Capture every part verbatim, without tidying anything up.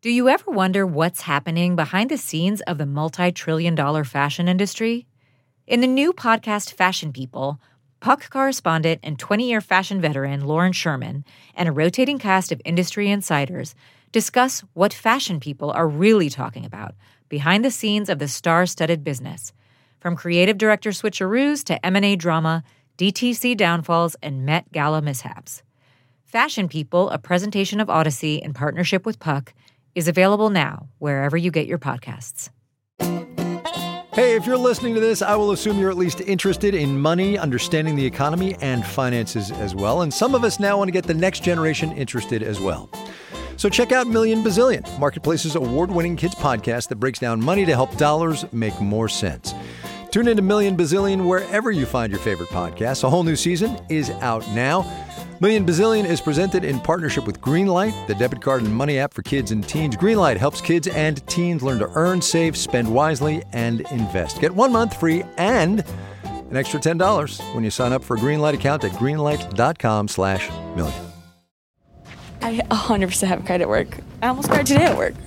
Do you ever wonder what's happening behind the scenes of the multi-trillion dollar fashion industry? In the new podcast Fashion People, Puck correspondent and twenty-year fashion veteran Lauren Sherman and a rotating cast of industry insiders discuss what fashion people are really talking about behind the scenes of the star-studded business, from creative director switcheroos to M and A drama, D T C downfalls, and Met Gala mishaps. Fashion People, a presentation of Odyssey in partnership with Puck, is available now wherever you get your podcasts. Hey, if you're listening to this, I will assume you're at least interested in money, understanding the economy, and finances as well. And some of us now want to get the next generation interested as well. So check out Million Bazillion, Marketplace's award-winning kids podcast that breaks down money to help dollars make more sense. Tune into Million Bazillion wherever you find your favorite podcasts. A whole new season is out now. Million Bazillion is presented in partnership with Greenlight, the debit card and money app for kids and teens. Greenlight helps kids and teens learn to earn, save, spend wisely, and invest. Get one month free and an extra ten dollars when you sign up for a Greenlight account at greenlight.com slash million. I one hundred percent have cried at work. I almost cried today at work.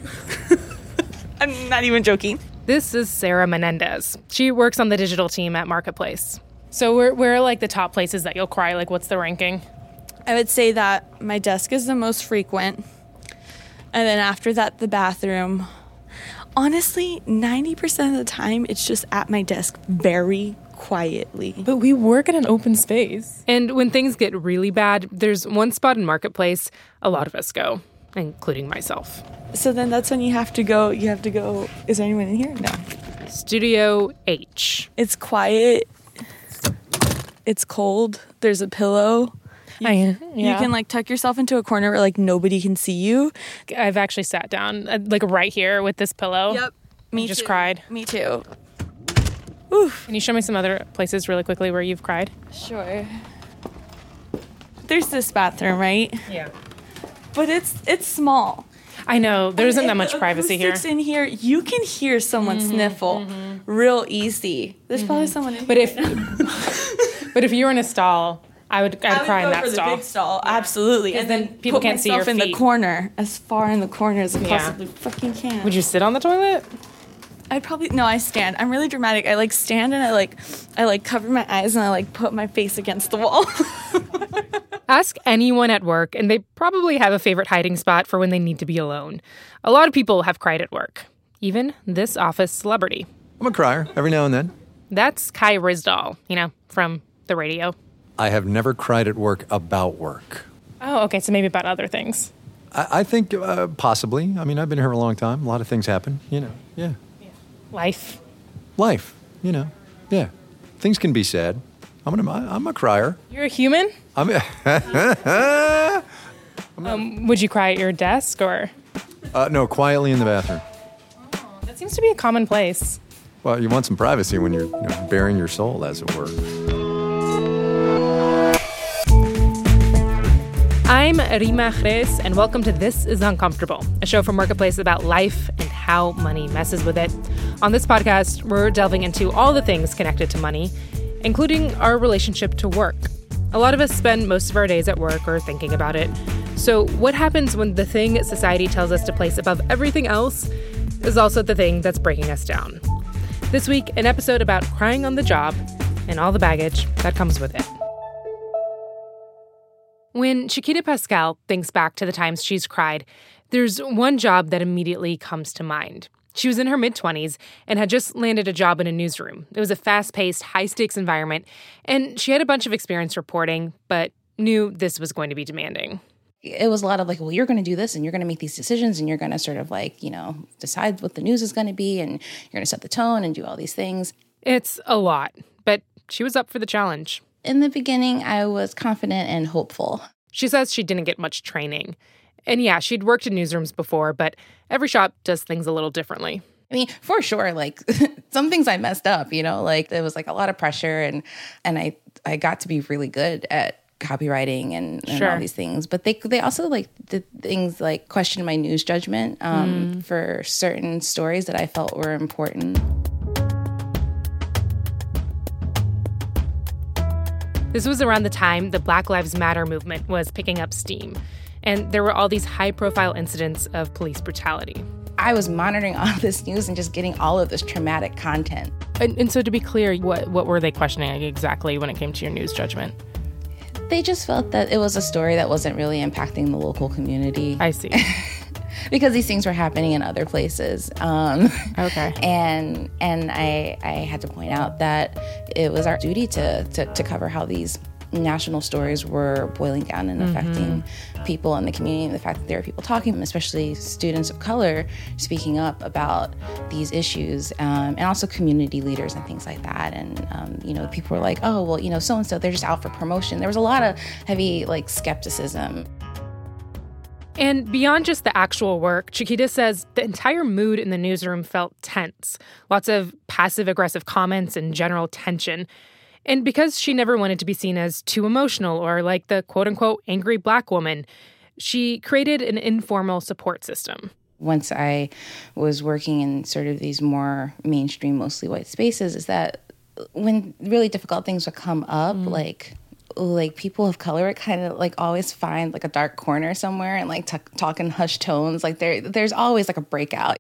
I'm not even joking. This is Sarah Menendez. She works on the digital team at Marketplace. So where, where are like the top places that you'll cry? Like, what's the ranking? I would say that my desk is the most frequent. And then after that, the bathroom. Honestly, ninety percent of the time, it's just at my desk very quietly. But we work in an open space. And when things get really bad, there's one spot in Marketplace a lot of us go, including myself. So then that's when you have to go, you have to go, is there anyone in here? No. Studio H. It's quiet. It's cold. There's a pillow. You, I, yeah. you can like tuck yourself into a corner where like nobody can see you. I've actually sat down uh, like right here with this pillow. Yep. Me just too. cried. Me too. Oof. Can you show me some other places really quickly where you've cried? Sure. There's this bathroom, right? Yeah. But it's it's small. I know. There isn't and that much the privacy here. in here, you can hear someone mm-hmm, sniffle mm-hmm. real easy. There's mm-hmm. probably someone in but here. If, but if you were in a stall, I would, I'd I would cry go in that for stall. The big stall, yeah. Absolutely. And then people can't see your feet. in the corner, as far in the corner as I yeah. possibly fucking can. Would you sit on the toilet? I'd probably no. I stand. I'm really dramatic. I like stand and I like, I like cover my eyes and I like put my face against the wall. Ask anyone at work, and they probably have a favorite hiding spot for when they need to be alone. A lot of people have cried at work, even this office celebrity. I'm a crier every now and then. That's Kai Ryssdal, you know, from the radio. I have never cried at work about work. Oh, okay, so maybe about other things. I, I think uh, possibly. I mean, I've been here a long time. A lot of things happen, you know, yeah. yeah. Life. Life, you know, yeah. Things can be sad. I'm, gonna, I'm a crier. You're a human? I'm a um, would you cry at your desk, or? Uh, no, quietly in the bathroom. Oh, that seems to be a common place. Well, you want some privacy when you're, you know, bearing your soul, as it were. I'm Rima Jerez, and welcome to This is Uncomfortable, a show from Marketplace about life and how money messes with it. On this podcast, we're delving into all the things connected to money, including our relationship to work. A lot of us spend most of our days at work or thinking about it. So what happens when the thing society tells us to place above everything else is also the thing that's breaking us down? This week, an episode about crying on the job and all the baggage that comes with it. When Chiquita Pascal thinks back to the times she's cried, there's one job that immediately comes to mind. She was in her mid-twenties and had just landed a job in a newsroom. It was a fast-paced, high-stakes environment, and she had a bunch of experience reporting, but knew this was going to be demanding. It was a lot of like, well, you're going to do this, and you're going to make these decisions, and you're going to sort of like, you know, decide what the news is going to be, and you're going to set the tone and do all these things. It's a lot, but she was up for the challenge. In the beginning, I was confident and hopeful. She says she didn't get much training. And yeah, she'd worked in newsrooms before, but every shop does things a little differently. I mean, for sure, like some things I messed up, you know, like there was like a lot of pressure and and I, I got to be really good at copywriting and, and sure. all these things. But they they also like did things like question my news judgment um, mm. for certain stories that I felt were important. This was around the time the Black Lives Matter movement was picking up steam. And there were all these high-profile incidents of police brutality. I was monitoring all this news and just getting all of this traumatic content. And, and so to be clear, what, what were they questioning exactly when it came to your news judgment? They just felt that it was a story that wasn't really impacting the local community. I see. Because these things were happening in other places. Um, okay. And and I I had to point out that it was our duty to to, to cover how these national stories were boiling down and affecting mm-hmm. people in the community, and the fact that there are people talking, especially students of color, speaking up about these issues, um, and also community leaders and things like that. And, um, you know, people were like, oh, well, you know, so-and-so, they're just out for promotion. There was a lot of heavy, like, skepticism. And beyond just the actual work, Chiquita says the entire mood in the newsroom felt tense. Lots of passive-aggressive comments and general tension. And because she never wanted to be seen as too emotional or like the quote-unquote angry Black woman, she created an informal support system. Once I was working in sort of these more mainstream, mostly white spaces, is that when really difficult things would come up, mm. like like people of color would kind of like always find like a dark corner somewhere and like t- talk in hushed tones. Like there, there's always like a breakout.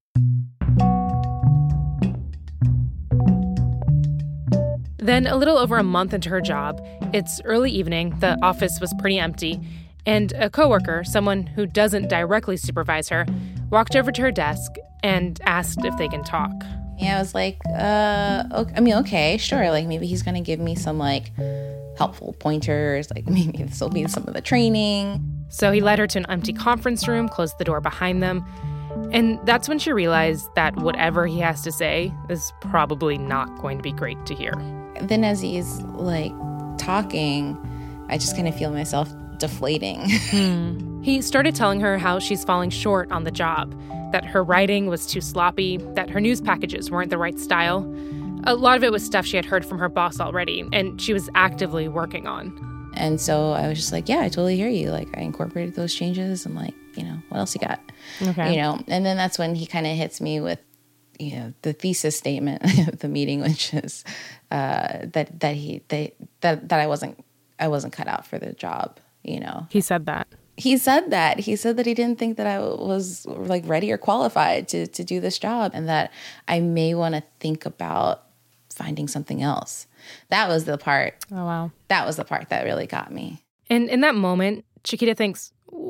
Then, a little over a month into her job, it's early evening, the office was pretty empty, and a coworker, someone who doesn't directly supervise her, walked over to her desk and asked if they can talk. Yeah, I was like, uh, okay, I mean, okay, sure. Like, maybe he's going to give me some, like, helpful pointers. Like, maybe this will be some of the training. So he led her to an empty conference room, closed the door behind them, and that's when she realized that whatever he has to say is probably not going to be great to hear. Then as he's, like, talking, I just kind of feel myself deflating. Hmm. He started telling her how she's falling short on the job, that her writing was too sloppy, that her news packages weren't the right style. A lot of it was stuff she had heard from her boss already, and she was actively working on. And so I was just like, yeah, I totally hear you. Like, I incorporated those changes. I'm like, you know, what else you got? Okay. You know, and then that's when he kind of hits me with, you know, the thesis statement of the meeting, which is uh, that that he they that that I wasn't I wasn't cut out for the job. You know, he said that. He said that. He said that he didn't think that I was like ready or qualified to to do this job, and that I may want to think about finding something else. That was the part. Oh wow. That was the part that really got me. And in that moment, Chiquita thinks,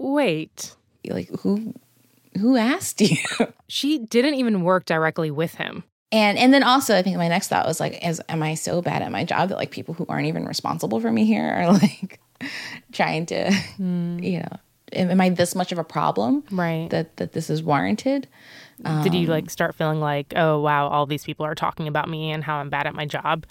wait, like who? Who asked you? She didn't even work directly with him. And and then also, I think my next thought was like, is, am I so bad at my job that like people who aren't even responsible for me here are like trying to, mm. you know, am, am I this much of a problem? Right. That that this is warranted? Um, Did you like start feeling like, oh, wow, all these people are talking about me and how I'm bad at my job?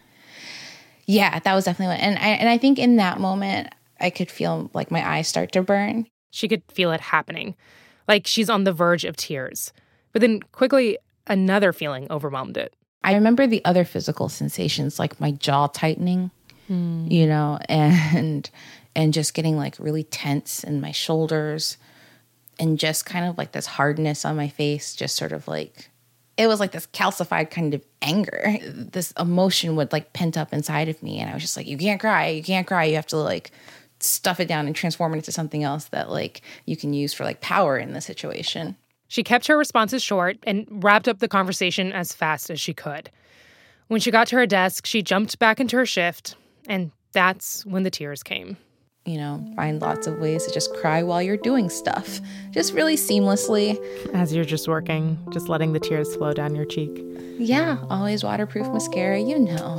Yeah, that was definitely one. And I, and I think in that moment, I could feel like my eyes start to burn. She could feel it happening. Like she's on the verge of tears. But then quickly, another feeling overwhelmed it. I remember the other physical sensations, like my jaw tightening, hmm. you know, and and just getting like really tense in my shoulders, and just kind of like this hardness on my face, just sort of like, it was like this calcified kind of anger. This emotion would like pent up inside of me. And I was just like, you can't cry, you can't cry. You have to like stuff it down and transform it into something else that like you can use for like power in the situation. She kept her responses short and wrapped up the conversation as fast as she could. When she got to her desk, she jumped back into her shift, and that's when the tears came. You know, find lots of ways to just cry while you're doing stuff, just really seamlessly. As you're just working, just letting the tears flow down your cheek. Yeah, always waterproof mascara, you know.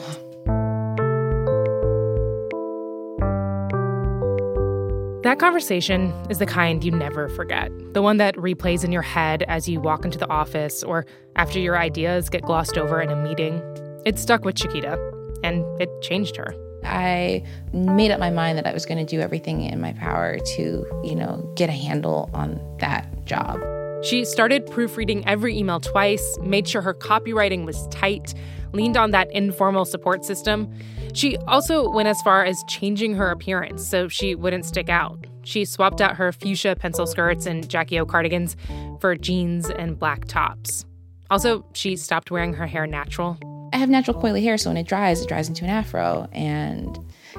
That conversation is the kind you never forget. The one that replays in your head as you walk into the office or after your ideas get glossed over in a meeting. It stuck with Chiquita, and it changed her. I made up my mind that I was going to do everything in my power to, you know, get a handle on that job. She started proofreading every email twice, made sure her copywriting was tight, leaned on that informal support system. She also went as far as changing her appearance so she wouldn't stick out. She swapped out her fuchsia pencil skirts and Jackie O cardigans for jeans and black tops. Also, she stopped wearing her hair natural. I have natural coily hair, so when it dries, it dries into an afro. And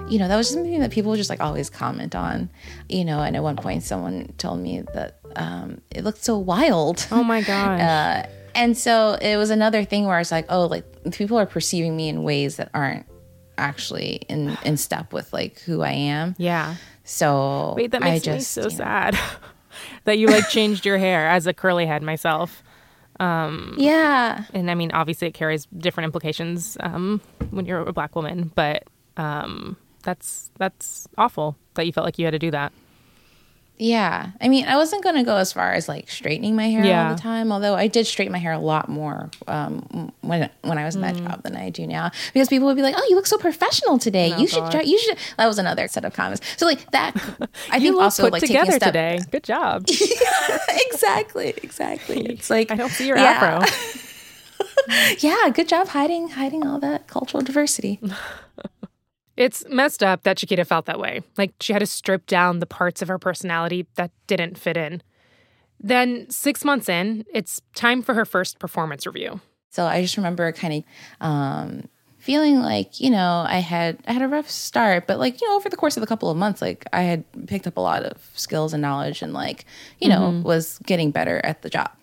you know, that was something that people would just like always comment on, you know, and at one point someone told me that um, it looked so wild. Oh my gosh. Uh, and so it was another thing where I was like, oh, like people are perceiving me in ways that aren't actually in, in step with like who I am. Yeah. So wait, that makes I just, me so you know, sad that you like changed your hair as a curly head myself. Um, yeah. And I mean, obviously it carries different implications um, when you're a Black woman, but um, that's that's awful that you felt like you had to do that. Yeah. I mean, I wasn't going to go as far as like straightening my hair Yeah. all the time, although I did straighten my hair a lot more um, when when I was in that Mm. job than I do now, because people would be like, "Oh, you look so professional today. Oh, you should God. try, you should." That was another set of comments. So like that, I You think look also put like together taking a step today. Good job. exactly, exactly. It's like I don't see your yeah. afro. Yeah, good job hiding hiding all that cultural diversity. It's messed up that Chiquita felt that way. Like she had to strip down the parts of her personality that didn't fit in. Then six months in, it's time for her first performance review. So I just remember kind of um, feeling like, you know, I had I had a rough start, but like, you know, over the course of a couple of months, like I had picked up a lot of skills and knowledge and like, you know, Mm-hmm. was getting better at the job.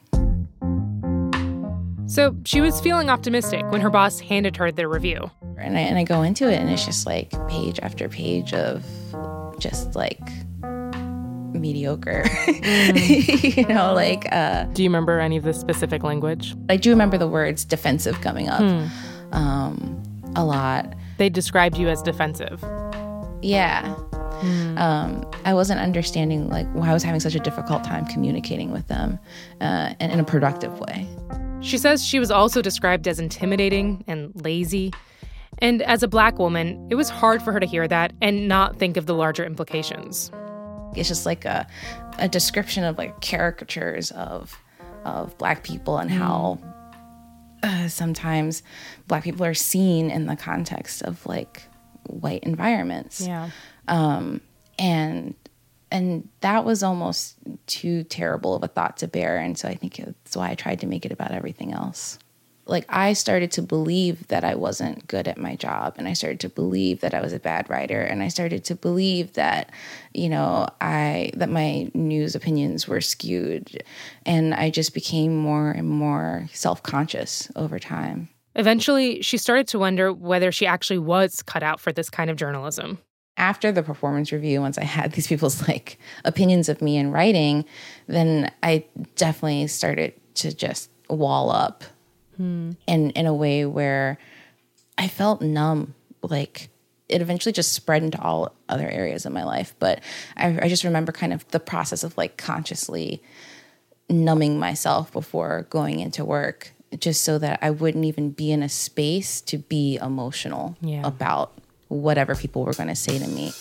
So she was feeling optimistic when her boss handed her the review. And I, and I go into it and it's just like page after page of just like mediocre, you know, like uh, Do you remember any of the specific language? I do remember the words defensive coming up Hmm. um, a lot. They described you as defensive. Yeah. Um, I wasn't understanding like why I was having such a difficult time communicating with them uh, in, in a productive way. She says she was also described as intimidating and lazy. And as a Black woman, it was hard for her to hear that and not think of the larger implications. It's just like a, a description of like caricatures of of Black people and how uh, sometimes Black people are seen in the context of like white environments. Yeah. Um, and and that was almost too terrible of a thought to bear. And so I think that's why I tried to make it about everything else. Like I started to believe that I wasn't good at my job, and I started to believe that I was a bad writer, and I started to believe that, you know, I that my news opinions were skewed, and I just became more and more self-conscious over time. Eventually, she started to wonder whether she actually was cut out for this kind of journalism. After the performance review, once I had these people's like opinions of me in writing, then I definitely started to just wall up hmm. in in a way where I felt numb. Like it eventually just spread into all other areas of my life. But I, I just remember kind of the process of like consciously numbing myself before going into work, just so that I wouldn't even be in a space to be emotional Yeah. about whatever people were going to say to me.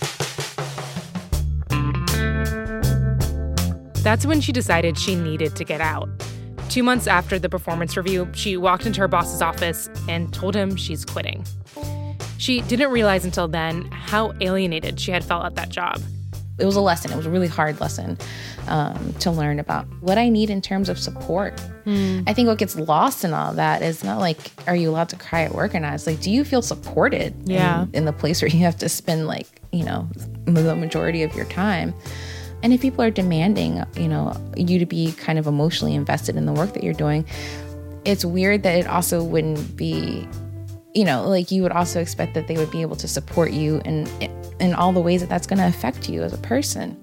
That's when she decided she needed to get out. Two months after the performance review, she walked into her boss's office and told him she's quitting. She didn't realize until then how alienated she had felt at that job. It was a lesson. It was a really hard lesson um, to learn about what I need in terms of support. Mm. I think what gets lost in all that is not like, are you allowed to cry at work or not? It's like, do you feel supported yeah. in, in the place where you have to spend like, you know, the majority of your time? And if people are demanding, you know, you to be kind of emotionally invested in the work that you're doing, it's weird that it also wouldn't be, you know, like you would also expect that they would be able to support you in in all the ways that that's going to affect you as a person.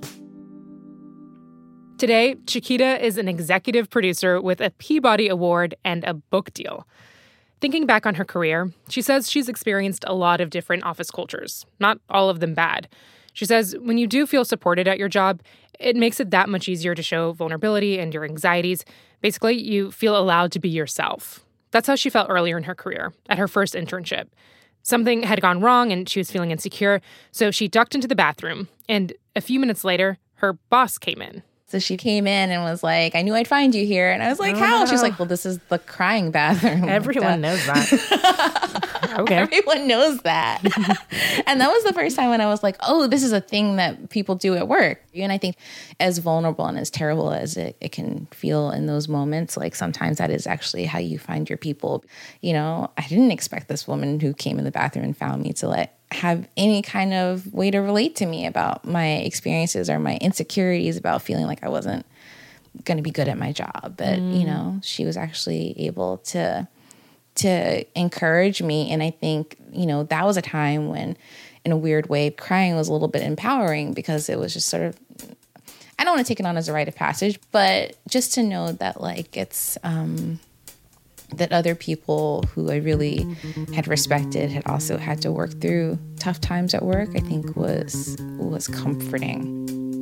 Today, Chiquita is an executive producer with a Peabody Award and a book deal. Thinking back on her career, she says she's experienced a lot of different office cultures, not all of them bad. She says when you do feel supported at your job, it makes it that much easier to show vulnerability and your anxieties. Basically, you feel allowed to be yourself. That's how she felt earlier in her career, at her first internship. Something had gone wrong and she was feeling insecure, so she ducked into the bathroom. And a few minutes later, her boss came in. So she came in and was like, I knew I'd find you here. And I was like, oh, how? No. She was like, well, this is the crying bathroom. Everyone knows that. Okay. Everyone knows that. And that was the first time when I was like, oh, this is a thing that people do at work. And I think as vulnerable and as terrible as it, it can feel in those moments, like sometimes that is actually how you find your people. You know, I didn't expect this woman who came in the bathroom and found me to let have any kind of way to relate to me about my experiences or my insecurities about feeling like I wasn't going to be good at my job. But, mm. you know, she was actually able to to encourage me. And I think, you know, that was a time when, in a weird way, crying was a little bit empowering because it was just sort of, I don't want to take it on as a rite of passage, but just to know that, like, it's, um, that other people who I really had respected had also had to work through tough times at work, I think was was comforting.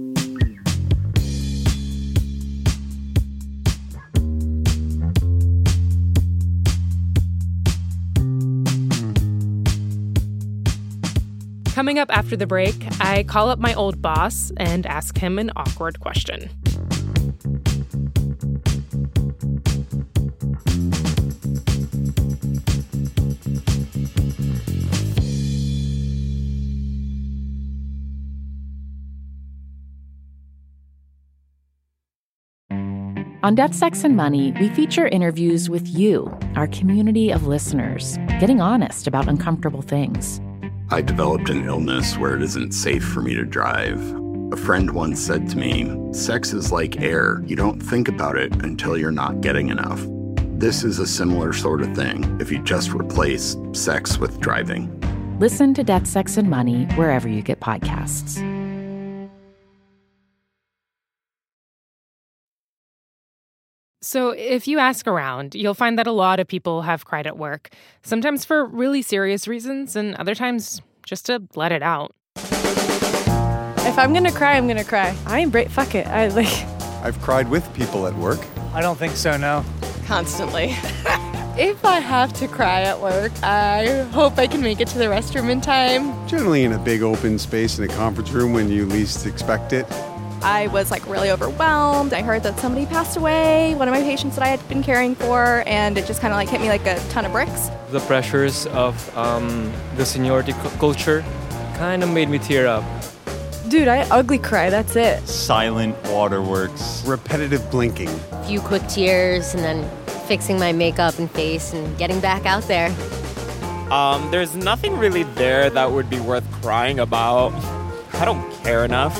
Coming up after the break, I call up my old boss and ask him an awkward question. On Death, Sex, and Money, we feature interviews with you, our community of listeners, getting honest about uncomfortable things. I developed an illness where it isn't safe for me to drive. A friend once said to me, sex is like air. You don't think about it until you're not getting enough. This is a similar sort of thing if you just replace sex with driving. Listen to Death, Sex, and Money wherever you get podcasts. So if you ask around, you'll find that a lot of people have cried at work, sometimes for really serious reasons and other times just to let it out. If I'm going to cry, I'm going to cry. I am brave. Fuck it. I like. I've cried with people at work. I don't think so, no. Constantly. If I have to cry at work, I hope I can make it to the restroom in time. Generally in a big open space in a conference room when you least expect it. I was like really overwhelmed. I heard that somebody passed away, one of my patients that I had been caring for, and it just kind of like hit me like a ton of bricks. The pressures of um, the seniority c- culture kind of made me tear up. Dude, I ugly cry, that's it. Silent waterworks. Repetitive blinking. A few quick tears and then fixing my makeup and face and getting back out there. Um, there's nothing really there that would be worth crying about. I don't care enough.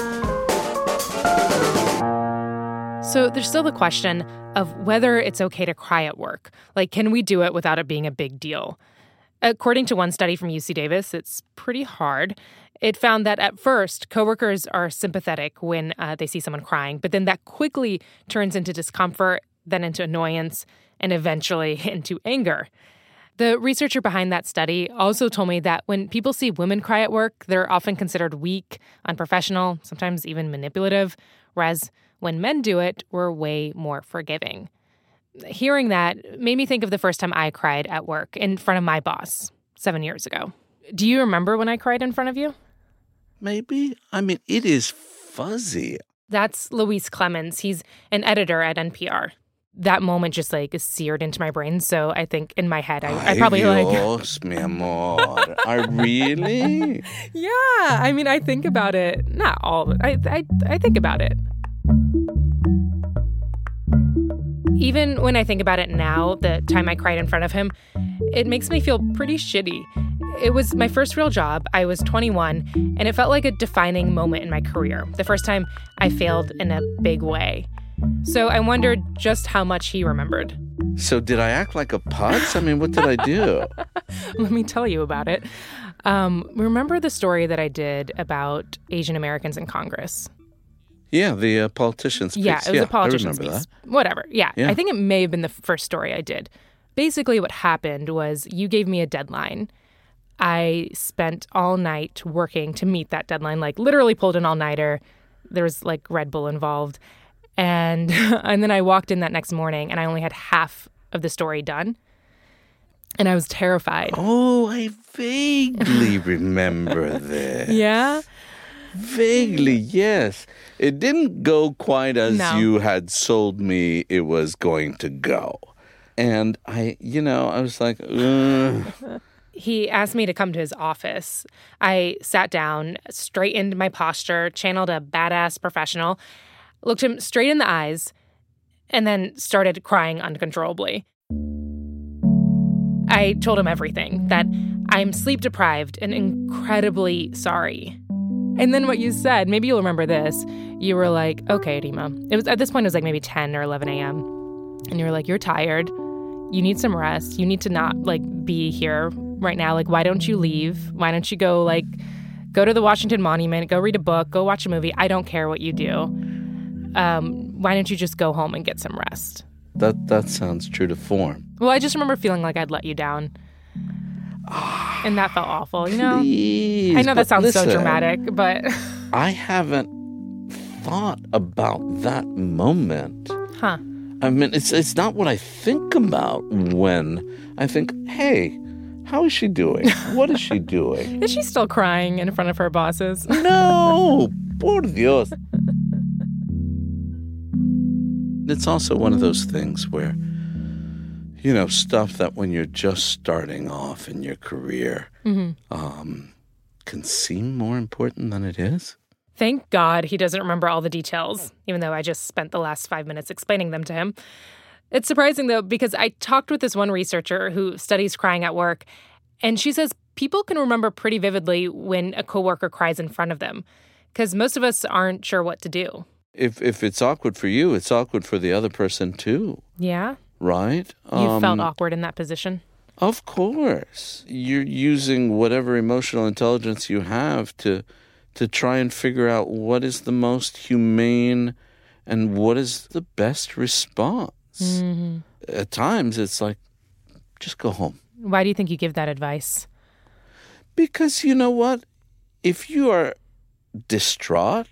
So there's still the question of whether it's okay to cry at work. Like, can we do it without it being a big deal? According to one study from U C Davis, it's pretty hard. It found that at first, coworkers are sympathetic when uh, they see someone crying, but then that quickly turns into discomfort, then into annoyance, and eventually into anger. The researcher behind that study also told me that when people see women cry at work, they're often considered weak, unprofessional, sometimes even manipulative, whereas when men do it, we're way more forgiving. Hearing that made me think of the first time I cried at work in front of my boss seven years ago. Do you remember when I cried in front of you? Maybe. I mean, it is fuzzy. That's Luis Clemens. He's an editor at N P R. That moment just like is seared into my brain. So I think in my head, I, I probably Ay, like. Dios, mi amor. I really? Yeah. I mean, I think about it. Not all. I I I think about it. Even when I think about it now, the time I cried in front of him, it makes me feel pretty shitty. It was my first real job. I was twenty-one, and it felt like a defining moment in my career. The first time I failed in a big way. So I wondered just how much he remembered. So did I act like a putz? I mean, what did I do? Let me tell you about it. Um, remember the story that I did about Asian Americans in Congress? Yeah, the uh, politician's piece. Yeah, it was yeah, a politician's I remember piece. That. Whatever. Yeah, yeah, I think it may have been the first story I did. Basically, what happened was you gave me a deadline. I spent all night working to meet that deadline, like literally pulled an all-nighter. There was like Red Bull involved. And and then I walked in that next morning and I only had half of the story done. And I was terrified. Oh, I vaguely remember this. Yeah? Vaguely, yes. It didn't go quite as no. you had sold me it was going to go. And I, you know, I was like, ugh. He asked me to come to his office. I sat down, straightened my posture, channeled a badass professional, looked him straight in the eyes, and then started crying uncontrollably. I told him everything, that I'm sleep deprived and incredibly sorry. And then what you said, maybe you'll remember this. You were like, okay, Rima. It was, at this point, it was like maybe ten or eleven a.m. And you were like, you're tired. You need some rest. You need to not, like, be here right now. Like, why don't you leave? Why don't you go, like, go to the Washington Monument, go read a book, go watch a movie. I don't care what you do. Um, why don't you just go home and get some rest? That that sounds true to form. Well, I just remember feeling like I'd let you down. And that felt awful, you know? Please, I know that sounds listen, so dramatic, but... I haven't thought about that moment. Huh. I mean, it's it's not what I think about when I think, hey, how is she doing? What is she doing? Is she still crying in front of her bosses? No! Por Dios. It's also one of those things where, you know, stuff that when you're just starting off in your career mm-hmm. um, can seem more important than it is. Thank God he doesn't remember all the details, even though I just spent the last five minutes explaining them to him. It's surprising, though, because I talked with this one researcher who studies crying at work, and she says people can remember pretty vividly when a coworker cries in front of them, because most of us aren't sure what to do. If if it's awkward for you, it's awkward for the other person, too. Yeah? Right? You um, felt awkward in that position? Of course. You're using whatever emotional intelligence you have to to try and figure out what is the most humane and what is the best response. Mm-hmm. At times, it's like, just go home. Why do you think you give that advice? Because you know what? If you are distraught,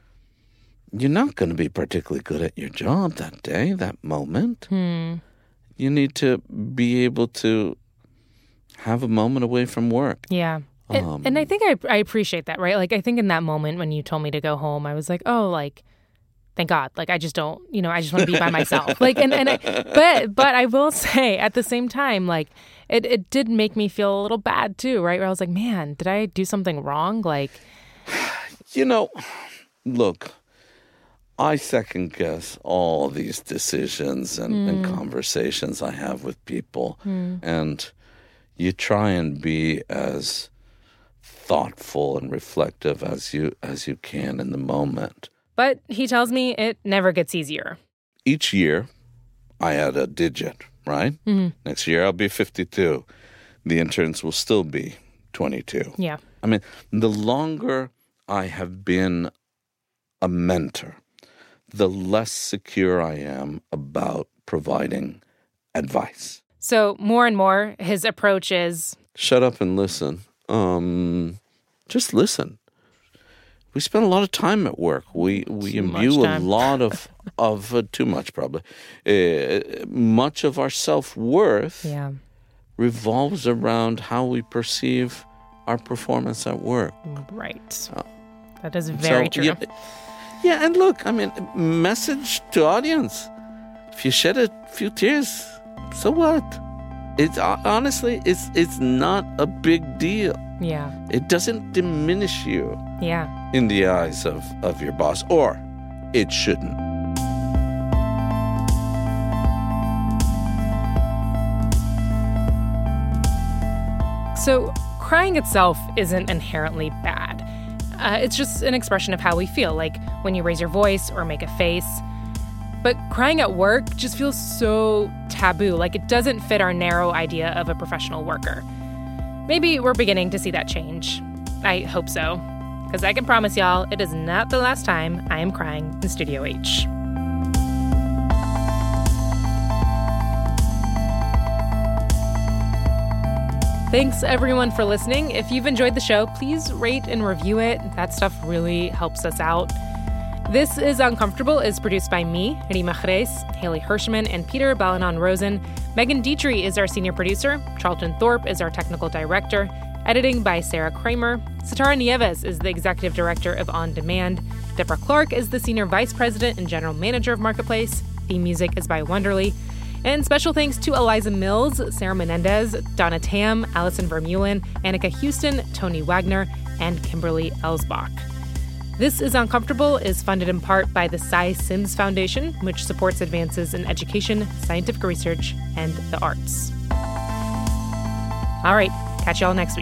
you're not going to be particularly good at your job that day, that moment. Hmm. You need to be able to have a moment away from work. Yeah. And, Um, and I think I, I appreciate that, right? Like, I think in that moment when you told me to go home, I was like, oh, like, thank God. Like, I just don't, you know, I just want to be by myself. Like, and, and I, but, but I will say at the same time, like, it, it did make me feel a little bad too, right? Where I was like, man, did I do something wrong? Like, you know, look, I second guess all these decisions and, Mm. and conversations I have with people. Mm. And you try and be as thoughtful and reflective as you as you can in the moment. but he tells me it never gets easier. Each year, I add a digit, right? Mhm. Next year, I'll be fifty-two. The interns will still be twenty-two. Yeah. I mean, the longer I have been a mentor, the less secure I am about providing advice. So more and more, his approach is, Shut up and listen. Um, just listen. We spend a lot of time at work. We we Too much imbue a time. lot of of uh, too much probably. Uh, much of our self-worth yeah, revolves around how we perceive our performance at work. right. Uh, That is very so, true. Yeah, yeah, and look, I mean, message to audience. If you shed a few tears, so what? It's uh, honestly, it's it's not a big deal. Yeah, It doesn't diminish you yeah. in the eyes of, of your boss, or it shouldn't. So crying itself isn't inherently bad. Uh, it's just an expression of how we feel, like when you raise your voice or make a face. But crying at work just feels so taboo, like it doesn't fit our narrow idea of a professional worker. Maybe we're beginning to see that change. I hope so. Because I can promise y'all, it is not the last time I am crying in Studio H. Thanks, everyone, for listening. If you've enjoyed the show, please rate and review it. That stuff really helps us out. This is Uncomfortable is produced by me, Rima Jerez, Haley Hirschman, and Peter Balanon-Rosen. Megan Dietrich is our senior producer. Charlton Thorpe is our technical director. Editing by Sarah Kramer. Satara Nieves is the executive director of On Demand. Deborah Clark is the senior vice president and general manager of Marketplace. Theme music is by Wonderly. And special thanks to Eliza Mills, Sarah Menendez, Donna Tam, Allison Vermeulen, Annika Houston, Tony Wagner, and Kimberly Elsbach. This is Uncomfortable is funded in part by the Cy Sims Foundation, which supports advances in education, scientific research, and the arts. All right, catch y'all next week.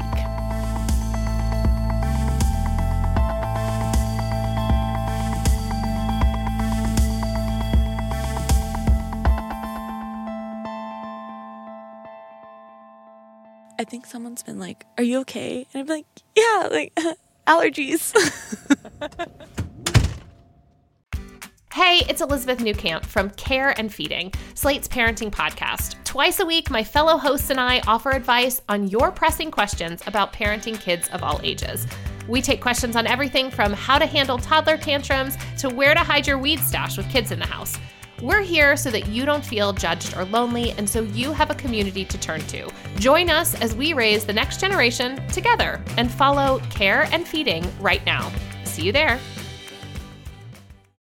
I think someone's been like, "Are you okay?" And I'm like, "Yeah, like allergies." Hey, it's Elizabeth Newcamp from Care and Feeding, Slate's parenting podcast. Twice a week, my fellow hosts and I offer advice on your pressing questions about parenting kids of all ages. We take questions on everything from how to handle toddler tantrums to where to hide your weed stash with kids in the house. We're here so that you don't feel judged or lonely, and so you have a community to turn to. Join us as we raise the next generation together and follow Care and Feeding right now. See you there.